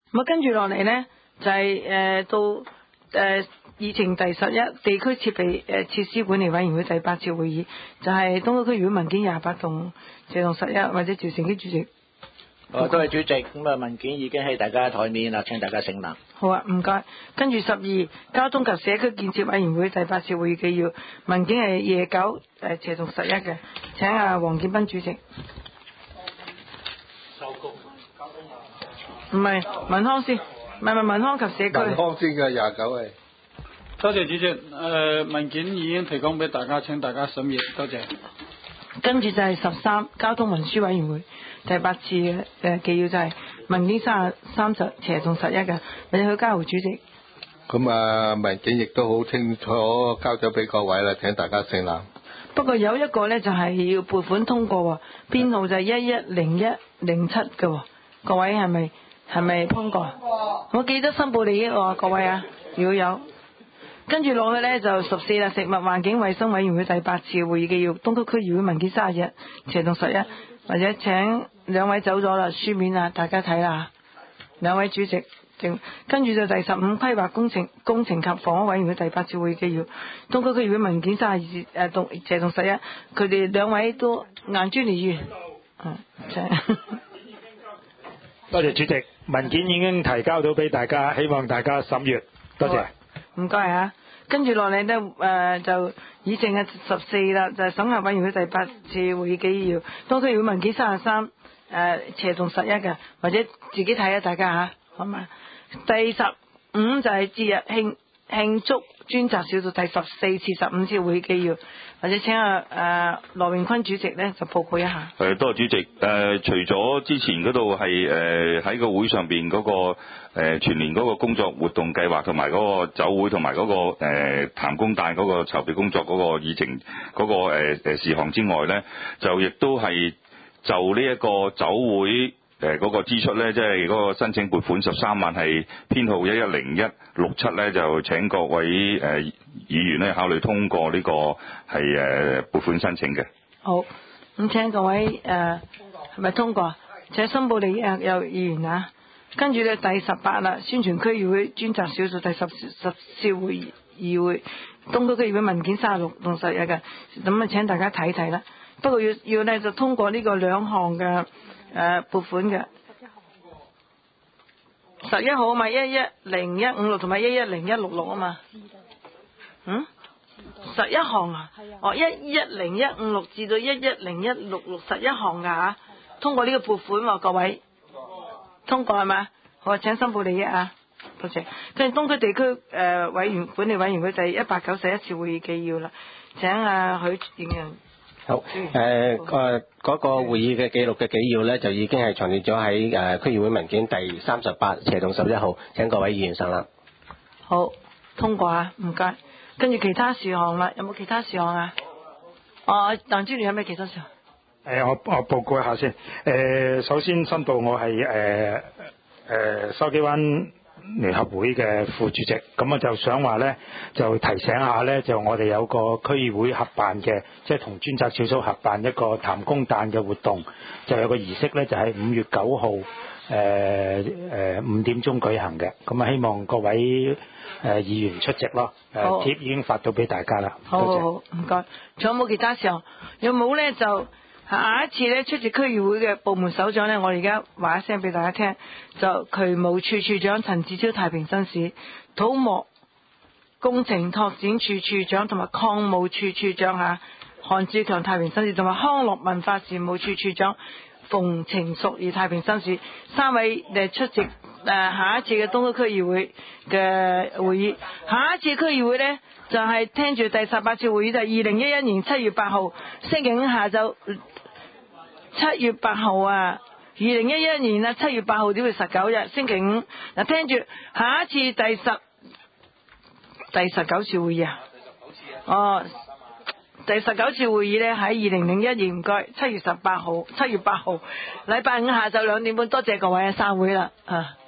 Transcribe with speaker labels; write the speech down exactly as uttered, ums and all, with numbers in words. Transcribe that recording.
Speaker 1: 咁啊，跟住落嚟呢，就係、是、誒、呃、到誒、呃、議程第十一地區設備誒設施管理委員會第八次會議，就係、是、東區區議會文件廿八同謝同十一或者趙成基主席。
Speaker 2: 哦，多謝主席。咁啊，文件已經喺大家台面啦，請大家醒納。
Speaker 1: 好啊，唔該。跟住十二交通及社區建設委員會第八次會議紀要，文件係廿九誒謝同十一嘅，請阿黃建斌主席。
Speaker 3: 收工。
Speaker 1: 唔係文康先，唔係唔係文康及社區。
Speaker 4: 文康先嘅廿九係。
Speaker 3: 多謝主席。誒、呃、文件已經提供俾大家，請大家審閱，多謝。
Speaker 1: 跟住就係十三交通運輸委員會第八次嘅誒紀要，就係文件三三十謝同十一嘅，或者許家豪主席。
Speaker 4: 咁啊，文件亦都好清楚交咗俾各位啦，請大家承納。
Speaker 1: 不過有一個呢，就係要撥款通過，編號就係一一零一零七嘅，各位係咪係咪通過？我記得申報利益喎，各位啊，如果有。跟住落去呢，就十四啦，食物環境衛生委員會第八次會議紀要，東區區議會文件三十一謝同十一，或者請兩位走咗啦，書面啊，大家睇啦，兩位主席。跟住就第十五規劃工程工程及房屋委員會第八次會議紀要，東區區議會文件三十二誒同謝同十一，佢哋兩位都硬專利員。嗯，請。
Speaker 5: 多謝主席，文件已經提交到俾大家，希望大家審閱，多謝。
Speaker 1: 唔該啊。跟住落嚟呢，誒、呃、就議程嘅十四啦，就係、是、審核委員會第八次會議紀要，東區議會文件三十三誒謝同十一嘅，或者自己睇下大家嚇，好嘛？第十五就係節日慶慶祝專責小組第十四次、十五次會議紀要，或者請阿誒羅榮坤主席呢就報告一下。
Speaker 6: 誒，多謝主席。誒、呃，除咗之前嗰度係誒喺個會上邊嗰、那個、呃、全年嗰個工作活動計劃同埋嗰個酒會同埋嗰個誒譚公誕嗰個籌備工作嗰個議程嗰、那個誒誒、呃、事項之外咧，就亦都係就呢一個酒會。誒嗰個支出咧，即係嗰個申請撥款十三萬係編號一一零一六七咧，就請各位誒、呃、議員咧考慮通過呢個係誒撥款申請嘅。
Speaker 1: 好，咁請各位誒係咪通過？請申報利益啊，有議員啊。跟住咧第十八啦，宣傳區議會專責小組第十十次會議會，東區區議會文件三十六同十一嘅，咁啊請大家睇睇啦。不過要要咧就通過呢個兩項嘅。誒撥款嘅十一號啊嘛，一一零一五六同埋一一零一六六啊嘛，嗯，十一項啊，哦一一零一五六至到一一零一六六十一項噶嚇，通過呢個撥款喎，各位，通過係咪？好，請申報利益啊，多謝。跟住東區地區誒、呃、委員管理委員會第一百九十一次會議紀要啦，請啊許建仁。
Speaker 7: 好，誒誒嗰個會議嘅記錄嘅紀要咧，就已經係詳列咗喺誒區議會文件第三十八謝同十一號，請各位議員上啦。
Speaker 1: 好，通過啊，唔該。跟住其他事項啦，有冇其他事項啊？哦，鄧專員有咩其他事項？
Speaker 5: 誒，我我報告一下先。誒，首先申報我係誒誒筲箕灣聯合會嘅副主席，咁我就想話咧，就提醒下咧，就我哋有個區議會合辦嘅，即係同專責小組合辦一個譚公誕嘅活動，就有個儀式咧，就喺五月九號誒誒五點鐘舉行嘅，咁啊希望各位誒、呃、議員出席咯。誒貼已經發到俾大家啦。
Speaker 1: 好好好，唔該。仲有冇其他事項？有冇咧就？下一次咧出席區議會嘅部門首長咧，我而家話一聲俾大家聽，就渠務處處長陳志超太平紳士，土木工程拓展處處長同埋礦務處處長嚇韓志強太平紳士，同埋康樂文化事務處處長馮程淑儀太平紳士三位誒出席誒下一次嘅東區區議會嘅會議。下一次區議會咧就係、是、聽住第十八次會議，就係二零一一年七月八號星期五下晝。七月八號啊，二零一一年啊七月八號點會十九日星期五嗱，聽住下一次第十第十九次會議啊，哦，第十九次會議咧喺二零零一年，唔該，七月十八號，七月八號禮拜五下晝兩點半，多謝各位啊，散會啦啊。